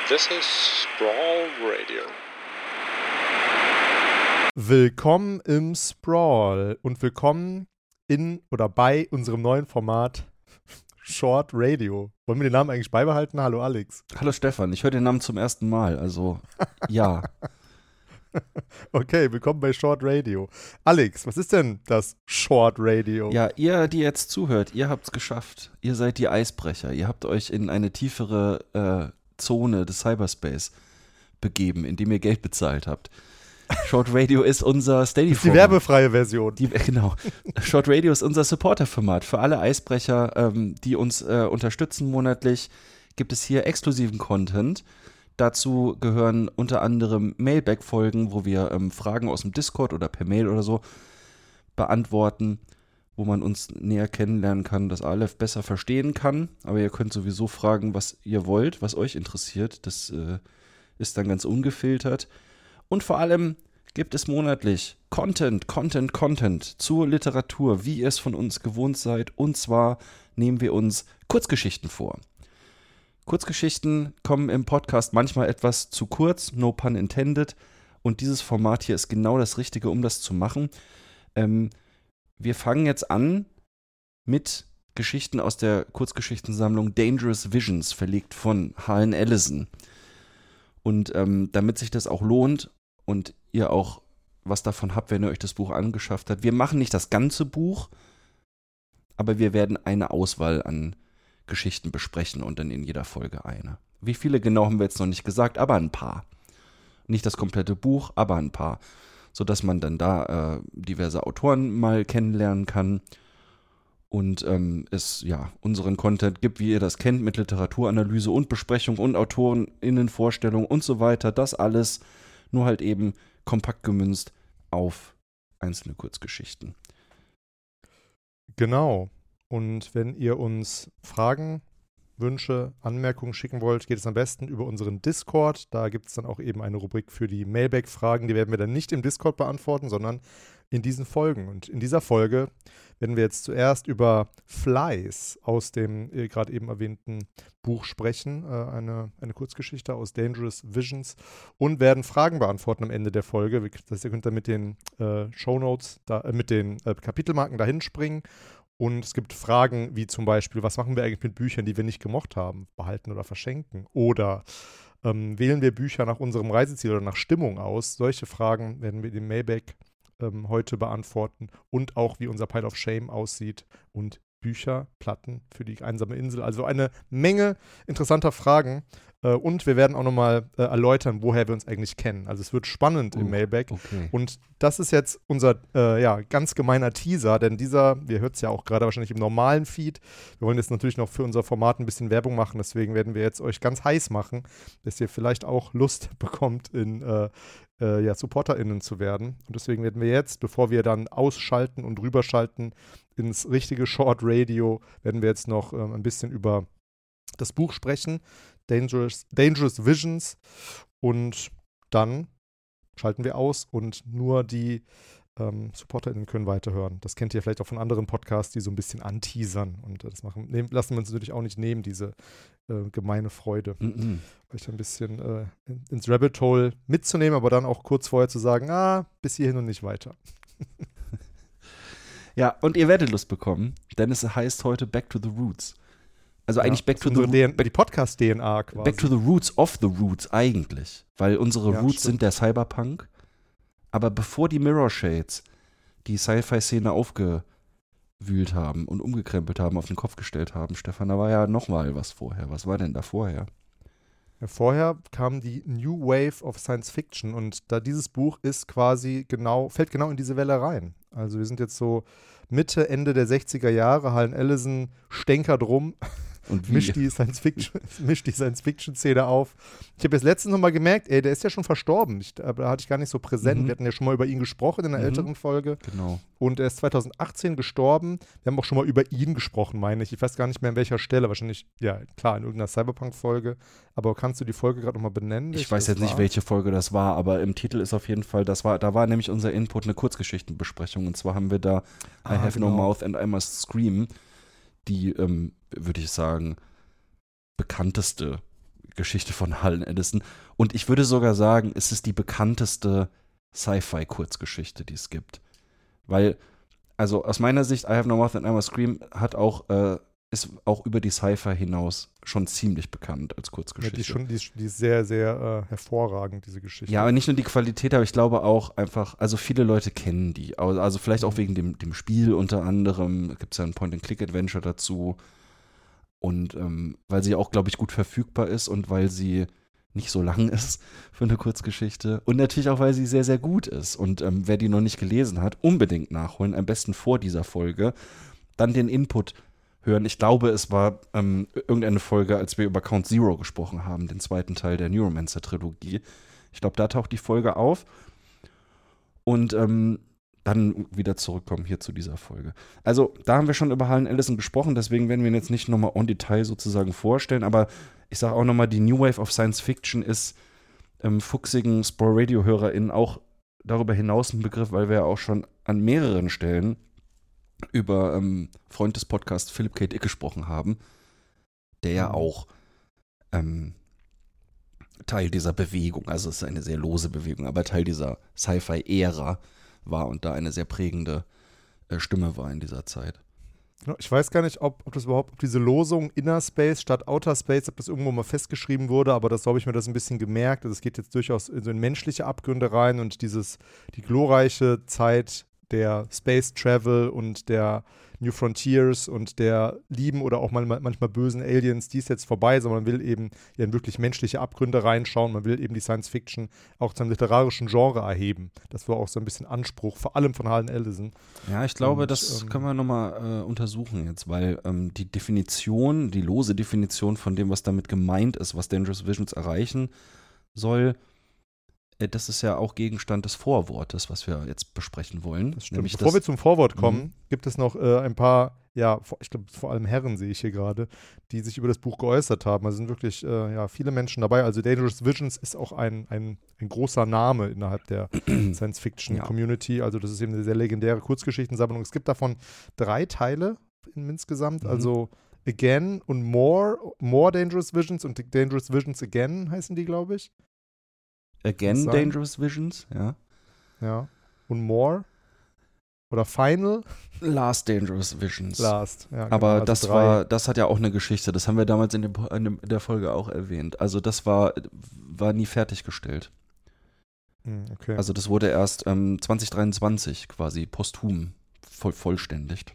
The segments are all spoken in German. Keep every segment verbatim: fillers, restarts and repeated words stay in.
This is Sprawl Radio. Willkommen im Sprawl und willkommen in oder bei unserem neuen Format Short Radio. Wollen wir den Namen eigentlich beibehalten? Hallo Alex. Hallo Stefan, ich höre den Namen zum ersten Mal, also ja. Okay, willkommen bei Short Radio. Alex, was ist denn das Short Radio? Ja, ihr, die jetzt zuhört, ihr habt's geschafft. Ihr seid die Eisbrecher. Ihr habt euch in eine tiefere äh, Zone des Cyberspace begeben, indem ihr Geld bezahlt habt. Short Radio ist unser Steady-Format. Die werbefreie Version. Die, genau. Short Radio ist unser Supporter-Format. Für alle Eisbrecher, ähm, die uns äh, unterstützen monatlich, gibt es hier exklusiven Content. Dazu gehören unter anderem Mailback-Folgen, wo wir ähm, Fragen aus dem Discord oder per Mail oder so beantworten, wo man uns näher kennenlernen kann, das Aleph besser verstehen kann. Aber ihr könnt sowieso fragen, was ihr wollt, was euch interessiert. Das äh, ist dann ganz ungefiltert. Und vor allem gibt es monatlich Content, Content, Content zur Literatur, wie ihr es von uns gewohnt seid. Und zwar nehmen wir uns Kurzgeschichten vor. Kurzgeschichten kommen im Podcast manchmal etwas zu kurz, no pun intended. Und dieses Format hier ist genau das Richtige, um das zu machen. Ähm, wir fangen jetzt an mit Geschichten aus der Kurzgeschichtensammlung Dangerous Visions, verlegt von Harlan Ellison. Und ähm, damit sich das auch lohnt und ihr auch was davon habt, wenn ihr euch das Buch angeschafft habt. Wir machen nicht das ganze Buch, aber wir werden eine Auswahl an Geschichten besprechen und dann in jeder Folge eine. Wie viele genau haben wir jetzt noch nicht gesagt, aber ein paar. Nicht das komplette Buch, aber ein paar. Sodass man dann da äh, diverse Autoren mal kennenlernen kann und ähm, es ja unseren Content gibt, wie ihr das kennt, mit Literaturanalyse und Besprechung und AutorenInnenvorstellung und so weiter. Das alles nur halt eben kompakt gemünzt auf einzelne Kurzgeschichten. Genau. Und wenn ihr uns Fragen, Wünsche, Anmerkungen schicken wollt, geht es am besten über unseren Discord. Da gibt es dann auch eben eine Rubrik für die Mailback-Fragen. Die werden wir dann nicht im Discord beantworten, sondern in diesen Folgen. Und in dieser Folge werden wir jetzt zuerst über Flies aus dem äh, gerade eben erwähnten Buch sprechen. Äh, eine, eine Kurzgeschichte aus Dangerous Visions. Und werden Fragen beantworten am Ende der Folge. Das heißt, ihr könnt dann mit den äh, Shownotes, da, äh, mit den äh, Kapitelmarken dahin springen. Und es gibt Fragen wie zum Beispiel, was machen wir eigentlich mit Büchern, die wir nicht gemocht haben, behalten oder verschenken? Oder ähm, wählen wir Bücher nach unserem Reiseziel oder nach Stimmung aus? Solche Fragen werden wir im Mailback ähm, heute beantworten. Und auch, wie unser Pile of Shame aussieht und Bücher, Platten für die einsame Insel. Also eine Menge interessanter Fragen. Äh, und wir werden auch nochmal äh, erläutern, woher wir uns eigentlich kennen. Also es wird spannend uh, im Mailback. Okay. Und das ist jetzt unser äh, ja, ganz gemeiner Teaser, denn dieser, wir hört es ja auch gerade wahrscheinlich im normalen Feed. Wir wollen jetzt natürlich noch für unser Format ein bisschen Werbung machen, deswegen werden wir jetzt euch ganz heiß machen, dass ihr vielleicht auch Lust bekommt, in äh, äh, ja, SupporterInnen zu werden. Und deswegen werden wir jetzt, bevor wir dann ausschalten und rüberschalten ins richtige Short Radio, werden wir jetzt noch ähm, ein bisschen über das Buch sprechen, Dangerous, Dangerous Visions, und dann schalten wir aus und nur die ähm, SupporterInnen können weiterhören. Das kennt ihr vielleicht auch von anderen Podcasts, die so ein bisschen anteasern, und das machen, nehm, lassen wir uns natürlich auch nicht nehmen, diese äh, gemeine Freude, Mhm. euch ein bisschen äh, in, ins Rabbit Hole mitzunehmen, aber dann auch kurz vorher zu sagen, ah, bis hierhin und nicht weiter. Ja, und ihr werdet Lust bekommen, denn es heißt heute Back to the Roots. Also Ja, eigentlich Back to the unsere D N A, back, die Podcast-D N A quasi. back to the Roots of the Roots eigentlich. Weil unsere Ja, Roots stimmt. sind der Cyberpunk. Aber bevor die Mirror Shades die Sci-Fi-Szene aufgewühlt haben und umgekrempelt haben, auf den Kopf gestellt haben, Stefan, da war ja noch mal was vorher. Was war denn da vorher? Ja, vorher kam die New Wave of Science Fiction, und da dieses Buch ist quasi genau, fällt genau in diese Welle rein. Also wir sind jetzt so Mitte, Ende der sechziger Jahre, Harlan Ellison stänkert rum, Und wie? mischt die Science-Fiction, mischt die Science-Fiction-Szene auf. Ich habe jetzt letztens noch mal gemerkt, ey, der ist ja schon verstorben. Ich, aber da hatte ich gar nicht so präsent. Mhm. Wir hatten ja schon mal über ihn gesprochen in einer Mhm. älteren Folge. Genau. Und er ist zweitausendachtzehn gestorben. Wir haben auch schon mal über ihn gesprochen, meine ich. Ich weiß gar nicht mehr, an welcher Stelle. Wahrscheinlich, ja, klar, in irgendeiner Cyberpunk-Folge. Aber kannst du die Folge gerade noch mal benennen? Ich welche weiß das jetzt nicht, war? welche Folge das war, aber im Titel ist auf jeden Fall, das war, da war nämlich unser Input eine Kurzgeschichtenbesprechung. Und zwar haben wir da Ah, I Have genau. No Mouth and I Must Scream, die, ähm, würde ich sagen, bekannteste Geschichte von Harlan Ellison. Und ich würde sogar sagen, es ist die bekannteste Sci-Fi-Kurzgeschichte, die es gibt. Weil, also aus meiner Sicht, I Have No Mouth and I Must Scream hat auch, äh, ist auch über die Sci-Fi hinaus schon ziemlich bekannt als Kurzgeschichte. Ja, die, ist schon, die, ist, die ist sehr, sehr äh, hervorragend, diese Geschichte. Ja, aber nicht nur die Qualität, aber ich glaube auch einfach, also viele Leute kennen die. Also vielleicht auch wegen dem, dem Spiel unter anderem, gibt es ja ein Point-and-Click-Adventure dazu. Und ähm, weil sie auch, glaube ich, gut verfügbar ist und weil sie nicht so lang ist für eine Kurzgeschichte. Und natürlich auch, weil sie sehr, sehr gut ist. Und ähm, wer die noch nicht gelesen hat, unbedingt nachholen, am besten vor dieser Folge. Dann den Input hören. Ich glaube, es war ähm, irgendeine Folge, als wir über Count Zero gesprochen haben, den zweiten Teil der Neuromancer-Trilogie. Ich glaube, da taucht die Folge auf. Und ähm, dann wieder zurückkommen hier zu dieser Folge. Also, da haben wir schon über Harlan Ellison gesprochen, deswegen werden wir ihn jetzt nicht nochmal en Detail sozusagen vorstellen, aber ich sage auch nochmal, die New Wave of Science Fiction ist ähm, fuchsigen Spore-Radio-HörerInnen auch darüber hinaus ein Begriff, weil wir ja auch schon an mehreren Stellen über ähm, Freund des Podcasts Philip K. Dick gesprochen haben, der ja auch ähm, Teil dieser Bewegung, also es ist eine sehr lose Bewegung, aber Teil dieser Sci-Fi-Ära war und da eine sehr prägende äh, Stimme war in dieser Zeit. Ich weiß gar nicht, ob, ob das überhaupt, ob diese Losung Inner Space statt Outer Space, ob das irgendwo mal festgeschrieben wurde, aber das so habe ich mir das ein bisschen gemerkt. Also es geht jetzt durchaus in so in menschliche Abgründe rein und dieses, die glorreiche Zeit der Space Travel und der New Frontiers und der lieben oder auch manchmal, manchmal bösen Aliens, die ist jetzt vorbei, sondern man will eben ja in wirklich menschliche Abgründe reinschauen. Man will eben die Science Fiction auch zum literarischen Genre erheben. Das war auch so ein bisschen Anspruch, vor allem von Harlan Ellison. Ja, ich glaube, und, das ähm, können wir nochmal äh, untersuchen jetzt, weil ähm, die Definition, die lose Definition von dem, was damit gemeint ist, was Dangerous Visions erreichen soll, das ist ja auch Gegenstand des Vorwortes, was wir jetzt besprechen wollen. Das stimmt. Bevor das, wir zum Vorwort kommen, mhm. gibt es noch äh, ein paar, ja, ich glaube vor allem Herren sehe ich hier gerade, die sich über das Buch geäußert haben. Also sind wirklich äh, ja, viele Menschen dabei. Also Dangerous Visions ist auch ein, ein, ein großer Name innerhalb der Science-Fiction-Community. Ja. Also das ist eben eine sehr legendäre Kurzgeschichtensammlung. Es gibt davon drei Teile insgesamt, mhm. also Again und More, More Dangerous Visions und Dangerous Visions Again heißen die, glaube ich. Again Dangerous Visions, ja. Ja. Und More? Oder Final? Last Dangerous Visions. Last, ja. Aber genau, also das drei. war, das hat ja auch eine Geschichte. Das haben wir damals in, dem, in der Folge auch erwähnt. Also das war, war nie fertiggestellt. Okay. Also das wurde erst ähm, zwanzig dreiundzwanzig quasi posthum voll, vollständigt.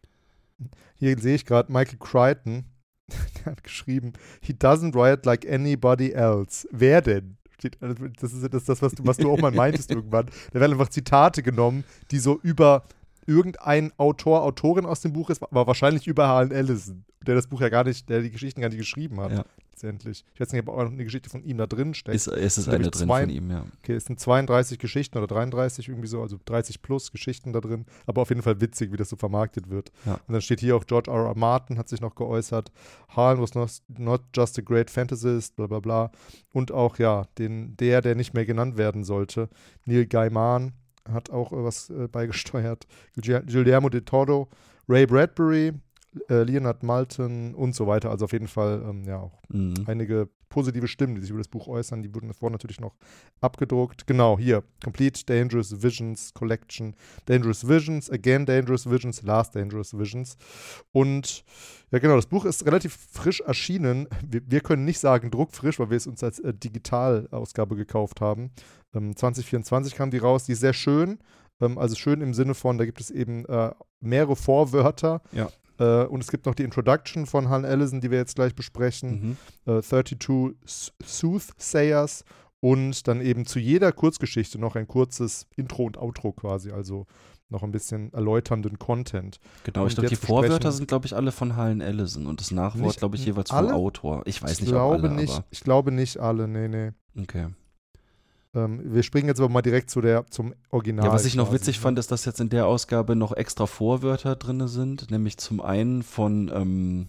Hier sehe ich gerade Michael Crichton, der hat geschrieben, he doesn't write like anybody else. Wer denn? Das ist das, das was, du, was du auch mal meintest irgendwann. Da werden einfach Zitate genommen, die so über irgendein Autor, Autorin aus dem Buch ist, aber wahrscheinlich über Harlan Ellison, der das Buch ja gar nicht, der die Geschichten gar nicht geschrieben hat. Ja. Letztendlich. Ich weiß nicht, ob auch noch eine Geschichte von ihm da drin steckt. Ist, es ist eine drin zwei, von ihm, ja. Okay, es sind zweiunddreißig Geschichten oder dreiunddreißig irgendwie so, also dreißig plus Geschichten da drin, aber auf jeden Fall witzig, wie das so vermarktet wird. Ja. Und dann steht hier auch George R. R. Martin hat sich noch geäußert. Harlan was not, not just a great fantasist, bla bla bla. Und auch, ja, den, der, der nicht mehr genannt werden sollte, Neil Gaiman hat auch äh, was äh, beigesteuert. Guillermo del Toro, Ray Bradbury, äh, Leonard Maltin und so weiter. Also auf jeden Fall ähm, ja auch mhm. einige positive Stimmen, die sich über das Buch äußern. Die wurden davor natürlich noch abgedruckt. Genau, hier. Complete Dangerous Visions Collection. Dangerous Visions, Again Dangerous Visions, Last Dangerous Visions. Und ja genau, das Buch ist relativ frisch erschienen. Wir, wir können nicht sagen druckfrisch, weil wir es uns als äh, Digitalausgabe gekauft haben. Ähm, zwanzig vierundzwanzig kam die raus. Die ist sehr schön. Ähm, also schön im Sinne von, da gibt es eben äh, mehrere Vorwörter. Ja. Uh, und es gibt noch die Introduction von Harlan Ellison, die wir jetzt gleich besprechen. Mhm. Uh, thirty-two Soothsayers und dann eben zu jeder Kurzgeschichte noch ein kurzes Intro und Outro quasi, also noch ein bisschen erläuternden Content. Genau, und ich glaube, die Vorwörter sind, glaube ich, alle von Harlan Ellison und das Nachwort, glaube ich, jeweils vom Autor. Ich weiß ich nicht, glaube ob alle, nicht, aber... Ich glaube nicht alle, nee, nee. Okay. Ähm, wir springen jetzt aber mal direkt zu der, zum Original. Ja, was ich noch quasi, witzig ne? fand, ist, dass jetzt in der Ausgabe noch extra Vorwörter drin sind, nämlich zum einen von, ähm,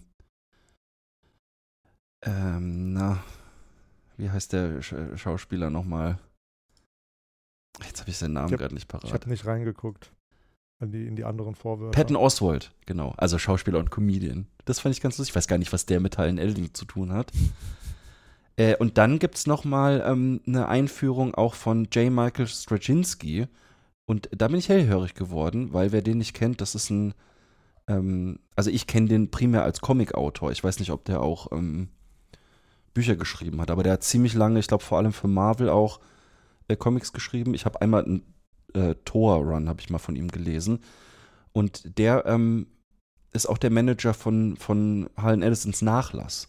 ähm, na, wie heißt der Sch- Schauspieler nochmal? Jetzt habe ich seinen Namen gerade nicht parat. Ich habe nicht reingeguckt in die, in die anderen Vorwörter. Patton Oswalt, genau, also Schauspieler und Comedian. Das fand ich ganz lustig. Ich weiß gar nicht, was der mit Harlan Ellison zu tun hat. Äh, und dann gibt es nochmal ähm, eine Einführung auch von J. Michael Straczynski. Und da bin ich hellhörig geworden, weil wer den nicht kennt, das ist ein, ähm, also ich kenne den primär als Comic-Autor. Ich weiß nicht, ob der auch ähm, Bücher geschrieben hat, aber der hat ziemlich lange, ich glaube vor allem für Marvel auch äh, Comics geschrieben. Ich habe einmal einen äh, Thor-Run, habe ich mal von ihm gelesen. Und der ähm, ist auch der Manager von, von Harlan Ellisons Nachlass.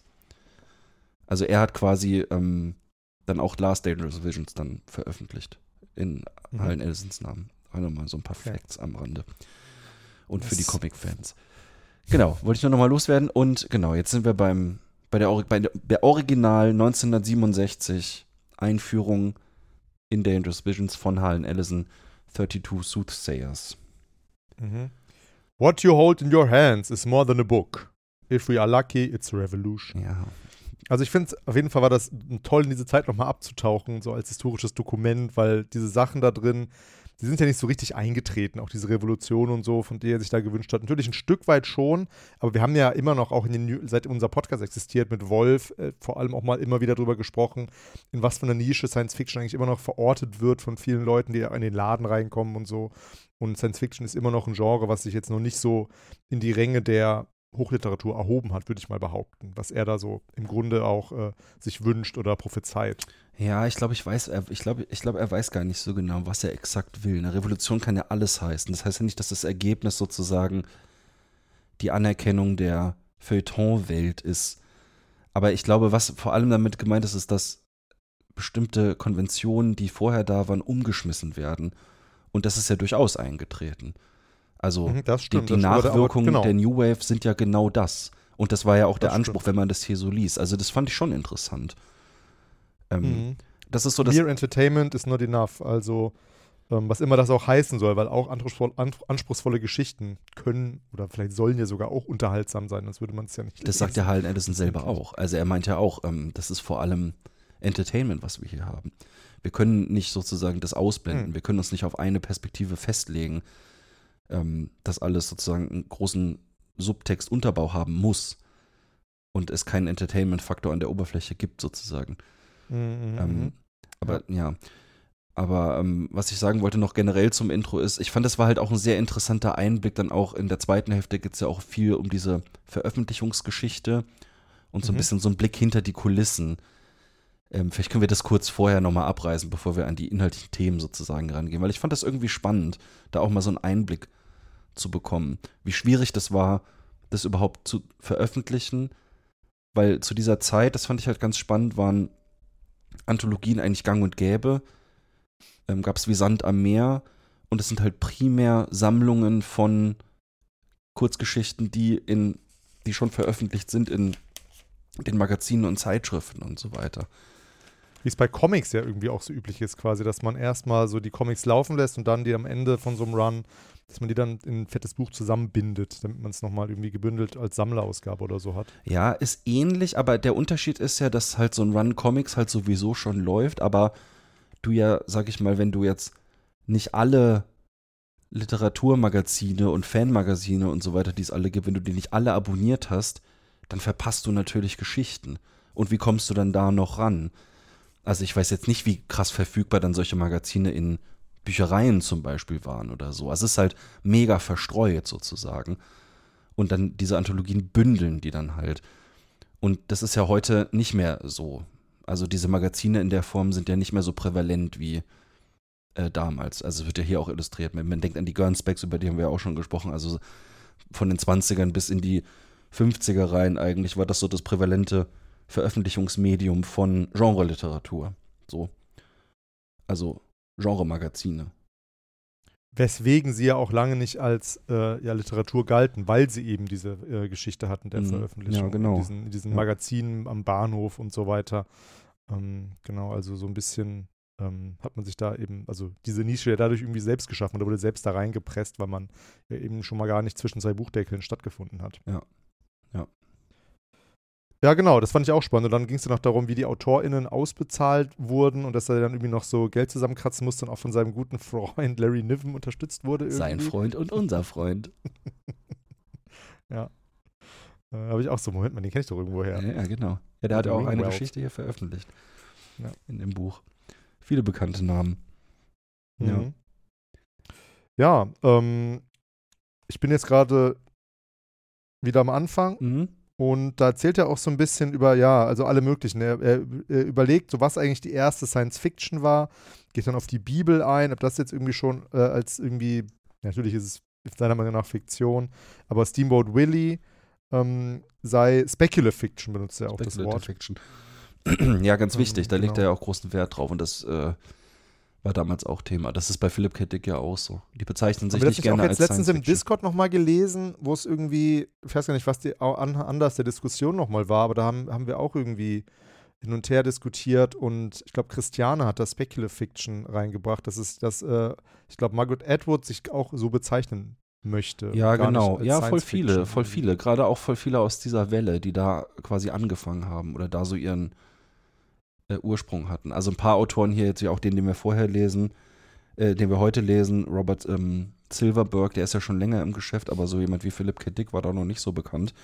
Also er hat quasi ähm, dann auch Last Dangerous Visions dann veröffentlicht in Mhm. Harlan Ellisons Namen. Auch nochmal so ein paar Okay. Facts am Rande. Und Das- für die Comic-Fans. Genau, wollte ich nur nochmal loswerden. Und genau, jetzt sind wir beim, bei, der, Ori- bei der Original neunzehnhundertsiebenundsechzig Einführung in Dangerous Visions von Harlan Ellison, zweiunddreißig Soothsayers. Mhm. What you hold in your hands is more than a book. If we are lucky, it's a revolution. Ja. Also ich finde, auf jeden Fall war das toll, in diese Zeit nochmal abzutauchen, so als historisches Dokument, weil diese Sachen da drin, die sind ja nicht so richtig eingetreten, auch diese Revolution und so, von der er sich da gewünscht hat. Natürlich ein Stück weit schon, aber wir haben ja immer noch auch in den, New- seit unser Podcast existiert mit Wolf, äh, vor allem auch mal immer wieder drüber gesprochen, in was für einer Nische Science Fiction eigentlich immer noch verortet wird von vielen Leuten, die in den Laden reinkommen und so. Und Science Fiction ist immer noch ein Genre, was sich jetzt noch nicht so in die Ränge der Hochliteratur erhoben hat, würde ich mal behaupten, was er da so im Grunde auch äh, sich wünscht oder prophezeit. Ja, ich glaube, ich weiß, er, ich glaube, ich glaube, er weiß gar nicht so genau, was er exakt will. Eine Revolution kann ja alles heißen. Das heißt ja nicht, dass das Ergebnis sozusagen die Anerkennung der Feuilleton-Welt ist. Aber ich glaube, was vor allem damit gemeint ist, ist, dass bestimmte Konventionen, die vorher da waren, umgeschmissen werden. Und das ist ja durchaus eingetreten. Also Mhm, das die, stimmt, die das stimmt, aber- Nachwirkungen genau. der New Wave sind ja genau das. Und das war ja auch der Das Anspruch, stimmt. wenn man das hier so liest. Also das fand ich schon interessant. Ähm, Mhm. Das ist so das. Mere Entertainment is not enough. Also, ähm, was immer das auch heißen soll, weil auch anspruchsvoll, an, anspruchsvolle Geschichten können oder vielleicht sollen ja sogar auch unterhaltsam sein, sonst würde man es ja nicht Das sagt der Harlan Ellison selber Letztendlich. auch. Also er meint ja auch, ähm, das ist vor allem Entertainment, was wir hier haben. Wir können nicht sozusagen das ausblenden. Hm. Wir können uns nicht auf eine Perspektive festlegen, ähm, dass alles sozusagen einen großen Subtextunterbau haben muss und es keinen Entertainment-Faktor an der Oberfläche gibt sozusagen. Mhm, Ähm, mhm. aber ja, aber ähm, was ich sagen wollte noch generell zum Intro ist, ich fand, das war halt auch ein sehr interessanter Einblick. Dann auch in der zweiten Hälfte geht es ja auch viel um diese Veröffentlichungsgeschichte und so ein Mhm. bisschen so ein Blick hinter die Kulissen. Ähm, vielleicht können wir das kurz vorher nochmal abreißen, bevor wir an die inhaltlichen Themen sozusagen rangehen, weil ich fand das irgendwie spannend, da auch mal so einen Einblick zu bekommen, wie schwierig das war, das überhaupt zu veröffentlichen, weil zu dieser Zeit, das fand ich halt ganz spannend, waren Anthologien eigentlich gang und gäbe, ähm, gab es wie Sand am Meer und es sind halt primär Sammlungen von Kurzgeschichten, die in, die schon veröffentlicht sind in den Magazinen und Zeitschriften und so weiter. Wie es bei Comics ja irgendwie auch so üblich ist, quasi, dass man erstmal so die Comics laufen lässt und dann die am Ende von so einem Run, dass man die dann in ein fettes Buch zusammenbindet, damit man es nochmal irgendwie gebündelt als Sammlerausgabe oder so hat. Ja, ist ähnlich, aber der Unterschied ist ja, dass halt so ein Run Comics halt sowieso schon läuft, aber du ja, sag ich mal, wenn du jetzt nicht alle Literaturmagazine und Fanmagazine und so weiter, die es alle gibt, wenn du die nicht alle abonniert hast, dann verpasst du natürlich Geschichten. Und wie kommst du dann da noch ran? Also ich weiß jetzt nicht, wie krass verfügbar dann solche Magazine in Büchereien zum Beispiel waren oder so. Also es ist halt mega verstreut sozusagen. Und dann diese Anthologien bündeln die dann halt. Und das ist ja heute nicht mehr so. Also diese Magazine in der Form sind ja nicht mehr so prävalent wie äh, damals. Also es wird ja hier auch illustriert. Man, man denkt an die Gernsbacks, über die haben wir ja auch schon gesprochen. Also von den zwanzigern bis in die fünfziger rein eigentlich war das so das prävalente Veröffentlichungsmedium von Genreliteratur. So. Also Genremagazine. Weswegen sie ja auch lange nicht als äh, ja, Literatur galten, weil sie eben diese äh, Geschichte hatten der Mhm. Veröffentlichung. Ja, genau. In diesen, in diesen Ja. Magazinen am Bahnhof und so weiter. Ähm, genau, also so ein bisschen ähm, hat man sich da eben, also diese Nische ja dadurch irgendwie selbst geschaffen oder wurde selbst da reingepresst, weil man ja eben schon mal gar nicht zwischen zwei Buchdeckeln stattgefunden hat. Ja. Ja. Ja, genau, das fand ich auch spannend. Und dann ging es ja noch darum, wie die AutorInnen ausbezahlt wurden und dass er dann irgendwie noch so Geld zusammenkratzen musste und auch von seinem guten Freund Larry Niven unterstützt wurde. Irgendwie. Sein Freund und unser Freund. Ja. Äh, habe ich auch so, Moment mal, den kenne ich doch irgendwo her. Ja, ja, genau. Ja, der hat ja auch eine Ringworld. Geschichte hier veröffentlicht. Ja. In dem Buch. Viele bekannte Namen. Ja. Mhm. Ja, ähm, ich bin jetzt gerade wieder am Anfang Mhm. und da erzählt er auch so ein bisschen über, ja, also alle möglichen. Er, er, er überlegt, so was eigentlich die erste Science-Fiction war, geht dann auf die Bibel ein, ob das jetzt irgendwie schon äh, als irgendwie, natürlich ist es seiner Meinung nach Fiktion, aber Steamboat Willie ähm, sei Speculative Fiction, benutzt er auch das Speculative Wort. Fiction. Ja, ganz wichtig. Da Ähm, legt genau. er ja auch großen Wert drauf und das äh, war damals auch Thema. Das ist bei Philip K. Dick ja auch so. Die bezeichnen sich Haben wir das nicht nicht auch gerne jetzt als letztens im Science-Fiction. Discord nochmal gelesen, wo es irgendwie, ich weiß gar nicht, was die au- an, anders der Diskussion nochmal war, aber da haben, haben wir auch irgendwie hin und her diskutiert und ich glaube, Christiane hat da Speculative Fiction reingebracht. Das ist, dass, äh, ich glaube, Margaret Atwood sich auch so bezeichnen möchte. Ja, gar nicht genau. als Ja, voll Science viele, Fiction voll irgendwie. viele. Gerade auch voll viele aus dieser Welle, die da quasi angefangen haben oder da so ihren äh, Ursprung hatten. Also ein paar Autoren hier, jetzt ja auch den, den wir vorher lesen, äh, den wir heute lesen, Robert ähm, Silverberg, der ist ja schon länger im Geschäft, aber so jemand wie Philip K. Dick war da noch nicht so bekannt.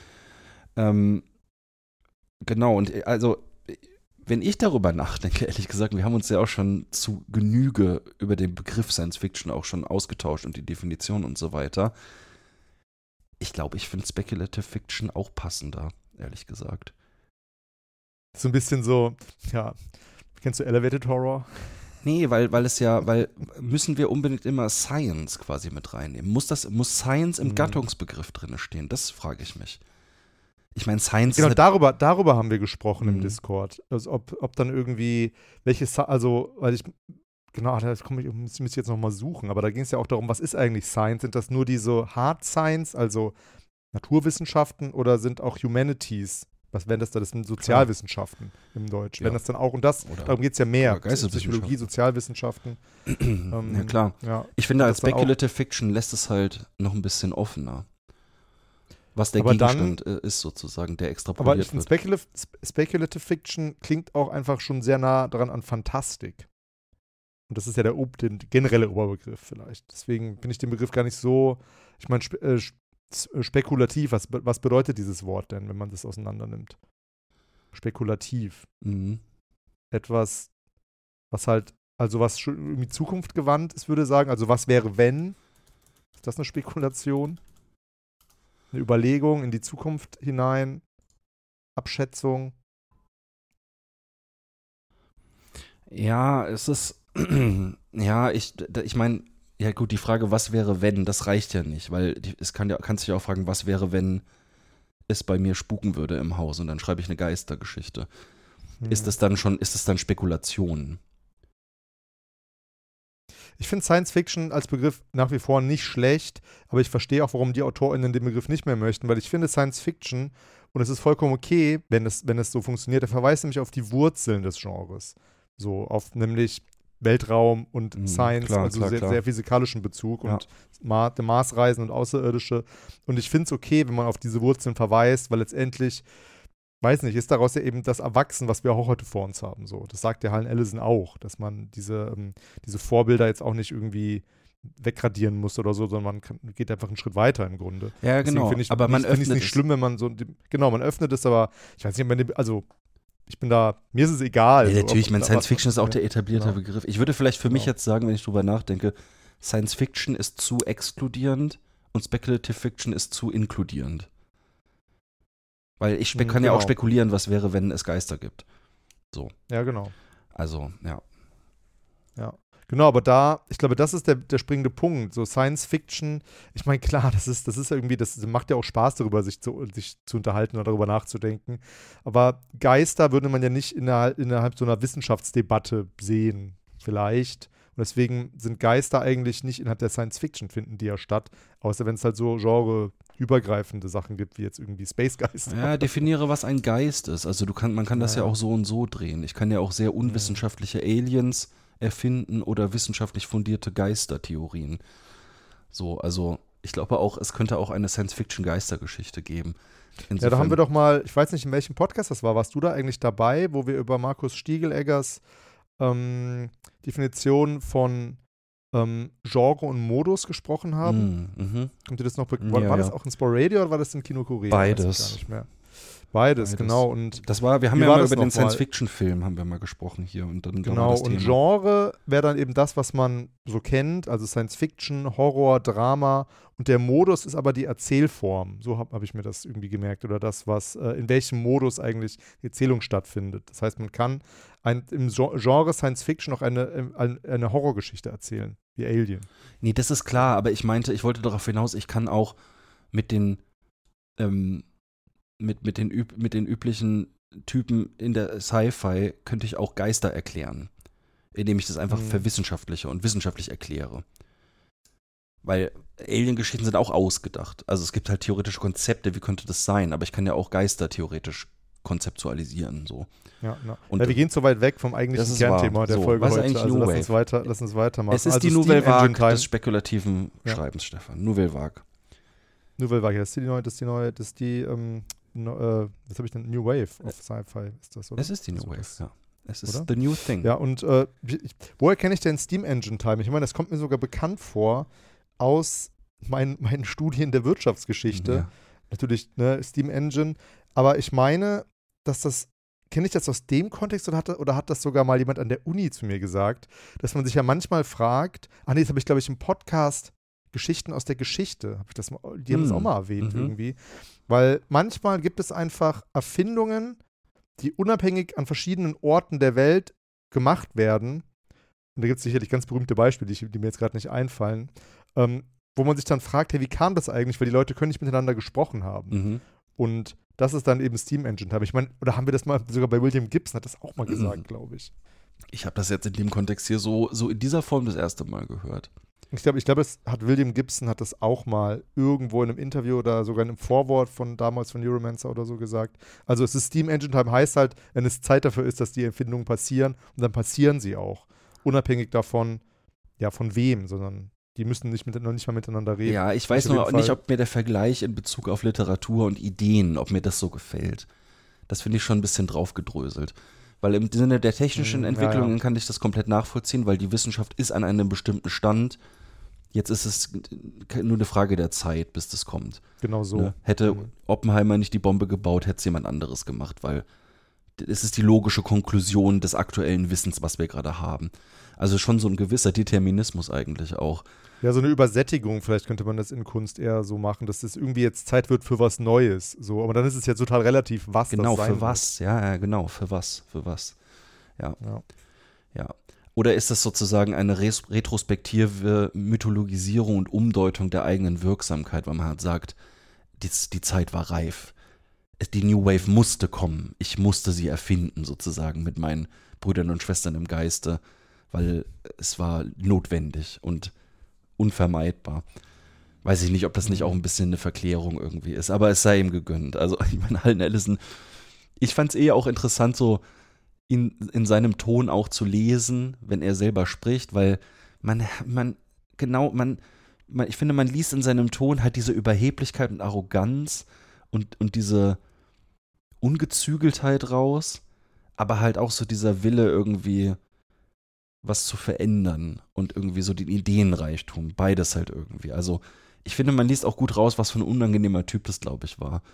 Ähm, genau, und äh, also äh, wenn ich darüber nachdenke, ehrlich gesagt, wir haben uns ja auch schon zu Genüge über den Begriff Science Fiction auch schon ausgetauscht und die Definition und so weiter. Ich glaube, ich finde Speculative Fiction auch passender, ehrlich gesagt. So ein bisschen so, ja, kennst du Elevated Horror? Nee, weil, weil es ja, weil müssen wir unbedingt immer Science quasi mit reinnehmen? Muss das, muss Science im Mhm. Gattungsbegriff drin stehen? Das frage ich mich. Ich meine, Science Genau, ist darüber, darüber haben wir gesprochen im Mhm. Discord. Also ob, ob dann irgendwie, welches, also, weil ich, genau, da komme ich, muss ich jetzt nochmal suchen, aber da ging es ja auch darum, was ist eigentlich Science? Sind das nur diese Hard Science, also Naturwissenschaften, oder sind auch Humanities? Was wären das da? Das sind Sozialwissenschaften im Deutsch. Ja. Wenn das dann auch, und das, Oder- darum geht es ja mehr. oder Geisteswissenschaften. Psychologie, Sozialwissenschaften. ähm, ja, klar. Ja. Ich finde, als das dann auch- Speculative Fiction lässt es halt noch ein bisschen offener. Was der Aber dann- Gegenstand äh, ist sozusagen, der Aber extrapoliert ich finde, wird. Speculative, Speculative Fiction klingt auch einfach schon sehr nah dran an Fantastik. Und das ist ja der, Ob- der generelle Oberbegriff vielleicht. Deswegen bin ich den Begriff gar nicht so, ich meine, spe äh, spekulativ, was, be- was bedeutet dieses Wort denn, wenn man das auseinander nimmt? Spekulativ. Mhm. Etwas, was halt, also was schon irgendwie zukunftgewandt ist, würde ich sagen. Also was wäre, wenn? Ist das eine Spekulation? Eine Überlegung in die Zukunft hinein? Abschätzung? Ja, es ist, ja, ich, da- ich meine, ja gut, die Frage, was wäre, wenn, das reicht ja nicht, weil die, es kann ja, kannst dich ja auch fragen, was wäre, wenn es bei mir spuken würde im Haus und dann schreibe ich eine Geistergeschichte. Ist Hm. das dann schon, ist das dann Spekulation? Ich finde Science Fiction als Begriff nach wie vor nicht schlecht, aber ich verstehe auch, warum die AutorInnen den Begriff nicht mehr möchten, weil ich finde Science Fiction, und es ist vollkommen okay, wenn es, wenn es so funktioniert, der verweist nämlich auf die Wurzeln des Genres. So, auf nämlich Weltraum und Mhm, Science, klar, also klar, sehr, klar. sehr physikalischen Bezug Ja. und Ma Marsreisen und Außerirdische. Und ich finde es okay, wenn man auf diese Wurzeln verweist, weil letztendlich, weiß nicht, ist daraus ja eben das Erwachsen, was wir auch heute vor uns haben. So. Das sagt der Harlan Ellison auch, dass man diese, ähm, diese Vorbilder jetzt auch nicht irgendwie wegradieren muss oder so, sondern man kann, geht einfach einen Schritt weiter im Grunde. Ja, Deswegen genau. finde ich, aber man nicht, find ich's öffnet nicht es. schlimm, wenn man so, genau, man öffnet es, aber ich weiß nicht, wenn die, also ich bin da, mir ist es egal. Ja, so, natürlich, ob- mein ob- Science was- Fiction ist auch ja. der etablierte Genau. Begriff. Ich würde vielleicht für mich Genau. jetzt sagen, wenn ich drüber nachdenke, Science Fiction ist zu exkludierend und Speculative Fiction ist zu inkludierend. Weil ich spe Mhm, kann ja auch genau. spekulieren, was wäre, wenn es Geister gibt. Ja, genau. Also, ja. Genau, aber da, ich glaube, das ist der, der springende Punkt. So Science Fiction, ich meine, klar, das ist, das ist irgendwie, das macht ja auch Spaß darüber, sich zu, sich zu unterhalten oder darüber nachzudenken. Aber Geister würde man ja nicht innerhalb, innerhalb so einer Wissenschaftsdebatte sehen, vielleicht. Und deswegen sind Geister eigentlich nicht innerhalb der Science Fiction, finden die ja statt, außer wenn es halt so genreübergreifende Sachen gibt, wie jetzt irgendwie Space Geister. Ja, definiere, was ein Geist ist. Also du kann, man kann das ja Ja. auch so und so drehen. Ich kann ja auch sehr unwissenschaftliche Aliens erfinden oder wissenschaftlich fundierte Geistertheorien. So, also ich glaube auch, es könnte auch eine Science-Fiction-Geistergeschichte geben. Ja, da haben wir doch mal, ich weiß nicht, in welchem Podcast das war, warst du da eigentlich dabei, wo wir über Markus Stiegeleggers ähm, Definition von ähm, Genre und Modus gesprochen haben? Mm, mhm. Kommt dir das noch be- war, Ja, war das ja. auch in Sport Radio oder war das in Kino Korea? Beides. Weiß ich gar nicht mehr. Beides, Beides. genau. Und Das war, wir haben Wie ja war mal das über den noch mal? Science-Fiction-Film haben wir mal gesprochen hier und dann da war genau, das und Thema. Genre wäre dann eben das, was man so kennt, also Science Fiction, Horror, Drama und der Modus ist aber die Erzählform. So habe hab ich mir das irgendwie gemerkt oder das, was, äh, in welchem Modus eigentlich die Erzählung stattfindet. Das heißt, man kann ein, im Gen- Genre Science Fiction auch eine, eine, eine Horrorgeschichte erzählen, wie Alien. Nee, das ist klar, aber ich meinte, ich wollte darauf hinaus, ich kann auch mit den ähm, mit, mit, den üb, mit den üblichen Typen in der Sci-Fi könnte ich auch Geister erklären, indem ich das einfach Mhm. verwissenschaftliche und wissenschaftlich erkläre. Weil Alien-Geschichten sind auch ausgedacht. Also es gibt halt theoretische Konzepte, wie könnte das sein, aber ich kann ja auch Geister theoretisch konzeptualisieren. So. Ja, ja. Und ja, wir gehen zu weit weg vom eigentlichen das ist Kernthema wahr. der So, Folge was ist heute. eigentlich Also New lass uns, Wave? weiter, lass uns weitermachen. Es ist also die Steam Nouvelle Engine Vague Time. des spekulativen Ja. Schreibens, Stefan. Nouvelle Vague. Nouvelle Vague, das ist die neue, das ist die neue, das ist die, ähm, no, äh, was habe ich denn? New Wave of Sci-Fi ist das, oder? Es ist die New Also Wave, das- ja. Es ist oder? the new thing. Ja, und äh, ich, woher kenne ich denn Steam Engine Time? Ich meine, das kommt mir sogar bekannt vor aus mein, meinen Studien der Wirtschaftsgeschichte. Ja. Natürlich, ne, Steam Engine. Aber ich meine, dass das, kenne ich das aus dem Kontext oder hat, oder hat das sogar mal jemand an der Uni zu mir gesagt, dass man sich ja manchmal fragt, ach nee, das habe ich, glaube ich, im Podcast Geschichten aus der Geschichte, habe ich das mal, die haben das Hm. auch mal erwähnt Mhm. irgendwie. Weil manchmal gibt es einfach Erfindungen, die unabhängig an verschiedenen Orten der Welt gemacht werden. Und da gibt es sicherlich ganz berühmte Beispiele, die, ich, die mir jetzt gerade nicht einfallen, ähm, wo man sich dann fragt, hey, wie kam das eigentlich? Weil die Leute können nicht miteinander gesprochen haben. Mhm. Und das ist dann eben Steam Engine Time. Ich meine, oder haben wir das mal sogar bei William Gibson, hat das auch mal gesagt, glaube ich. Ich habe das jetzt in dem Kontext hier so, so in dieser Form das erste Mal gehört. Ich glaube, ich glaube, es hat William Gibson hat das auch mal irgendwo in einem Interview oder sogar in einem Vorwort von damals von Neuromancer oder so gesagt. Also es ist Steam Engine Time, heißt halt, wenn es Zeit dafür ist, dass die Erfindungen passieren und dann passieren sie auch. Unabhängig davon, ja, von wem, sondern die müssen nicht mit, noch nicht mal miteinander reden. Ja, ich weiß Auf jeden nur nicht, Fall. ob mir der Vergleich in Bezug auf Literatur und Ideen, ob mir das so gefällt. Das finde ich schon ein bisschen draufgedröselt. Weil im Sinne der technischen Hm, ja, Entwicklungen ja. kann ich das komplett nachvollziehen, weil die Wissenschaft ist an einem bestimmten Stand. Jetzt ist es nur eine Frage der Zeit, bis das kommt. Genau so. Ne? Hätte Mhm. Oppenheimer nicht die Bombe gebaut, hätte es jemand anderes gemacht, weil es ist die logische Konklusion des aktuellen Wissens, was wir gerade haben. Also schon so ein gewisser Determinismus eigentlich auch. Ja, so eine Übersättigung, vielleicht könnte man das in Kunst eher so machen, dass es irgendwie jetzt Zeit wird für was Neues. So, aber dann ist es ja total relativ, was Genau, das sein für was? Ja, ja, genau, für was, für was. Ja, Ja. ja. Oder ist das sozusagen eine res- retrospektive Mythologisierung und Umdeutung der eigenen Wirksamkeit, weil man halt sagt, die, die Zeit war reif. Es- Die New Wave musste kommen. Ich musste sie erfinden, sozusagen, mit meinen Brüdern und Schwestern im Geiste, weil es war notwendig und unvermeidbar. Weiß ich nicht, ob das nicht auch ein bisschen eine Verklärung irgendwie ist, aber es sei ihm gegönnt. Also, ich meine, Allen Ellison, ich fand es eh auch interessant, so ihn in seinem Ton auch zu lesen, wenn er selber spricht, weil man, man, genau, man, man, ich finde, man liest in seinem Ton halt diese Überheblichkeit und Arroganz und, und diese Ungezügeltheit raus, aber halt auch so dieser Wille irgendwie was zu verändern und irgendwie so den Ideenreichtum, beides halt irgendwie. Also ich finde, man liest auch gut raus, was für ein unangenehmer Typ das, glaube ich, war.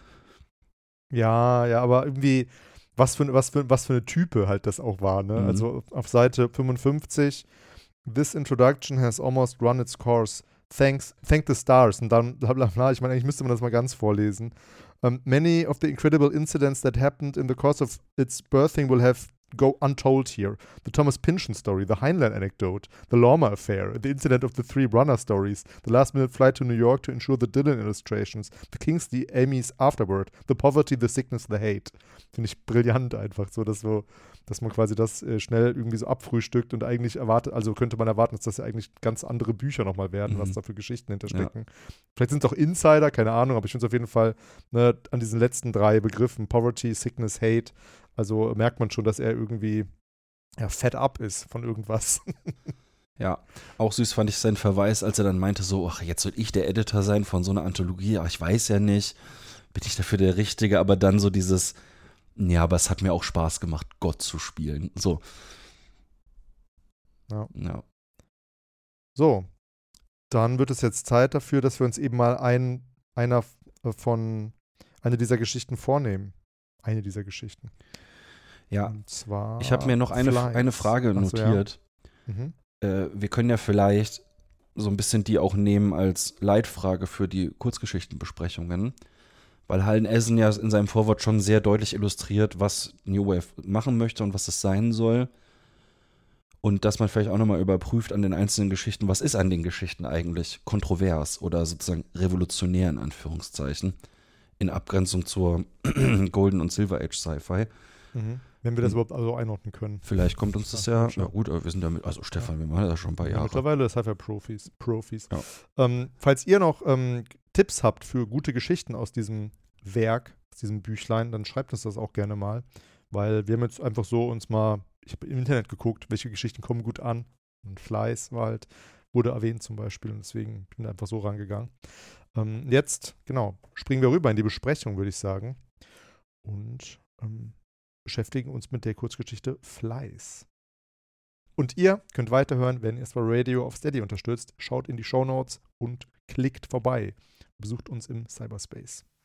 Ja, ja, aber irgendwie, was für, was für, was für eine Type halt das auch war, ne? Mhm. Also auf Seite fünfundfünfzig, this introduction has almost run its course. Thanks, thank the stars. Und dann bla bla bla. Ich meine, eigentlich müsste man das mal ganz vorlesen. Um, many of the incredible incidents that happened in the course of its birthing will have go untold here. The Thomas Pynchon story, the Heinlein anecdote, the Lorma affair, the incident of the three Brunner stories, the last-minute flight to New York to ensure the Dylan illustrations, the Kingsley Amy's afterward, the poverty, the sickness, the hate. Finde ich brillant einfach so, dass so, dass man quasi das äh, schnell irgendwie so abfrühstückt und eigentlich erwartet, also könnte man erwarten, dass das ja eigentlich ganz andere Bücher nochmal werden, Mhm. was da für Geschichten hinterstecken. Vielleicht sind es auch Insider, keine Ahnung, aber ich finde es auf jeden Fall ne, an diesen letzten drei Begriffen, Poverty, Sickness, Hate, also merkt man schon, dass er irgendwie ja, fed up ist von irgendwas. Ja, auch süß fand ich seinen Verweis, als er dann meinte so, ach, jetzt soll ich der Editor sein von so einer Anthologie, ach, ich weiß ja nicht, bin ich dafür der Richtige, aber dann so dieses, ja, aber es hat mir auch Spaß gemacht, Gott zu spielen, so. Ja. Ja. So, dann wird es jetzt Zeit dafür, dass wir uns eben mal ein, einer von, eine dieser Geschichten vornehmen. Eine dieser Geschichten. Ja, Und zwar ich habe mir noch eine, Flies. eine Frage Ach so, notiert. Ja. Mhm. Äh, wir können ja vielleicht so ein bisschen die auch nehmen als Leitfrage für die Kurzgeschichtenbesprechungen, weil Hallen Essen ja in seinem Vorwort schon sehr deutlich illustriert, was New Wave machen möchte und was es sein soll. Und dass man vielleicht auch nochmal überprüft an den einzelnen Geschichten, was ist an den Geschichten eigentlich kontrovers oder sozusagen revolutionär in Anführungszeichen, in Abgrenzung zur Golden und Silver Age Sci-Fi. Mhm. Wenn wir das Hm. überhaupt also einordnen können. Vielleicht kommt uns das ja, ja gut, aber wir sind damit, also Stefan, wir machen das schon ein paar Ja, Jahre. mittlerweile ist Sci-Fi Profis. Profis. Ja. Ähm, falls ihr noch ähm, Tipps habt für gute Geschichten aus diesem Werk, aus diesem Büchlein, dann schreibt uns das auch gerne mal, weil wir haben jetzt einfach so uns mal, ich habe im Internet geguckt, welche Geschichten kommen gut an. Und Flies war halt, wurde erwähnt zum Beispiel und deswegen bin ich einfach so rangegangen. Ähm, jetzt, genau, springen wir rüber in die Besprechung, würde ich sagen. Und ähm, beschäftigen uns mit der Kurzgeschichte Flies. Und ihr könnt weiterhören, wenn ihr Asper Radio auf Steady unterstützt. Schaut in die Shownotes und klickt vorbei. Besucht uns im Cyberspace.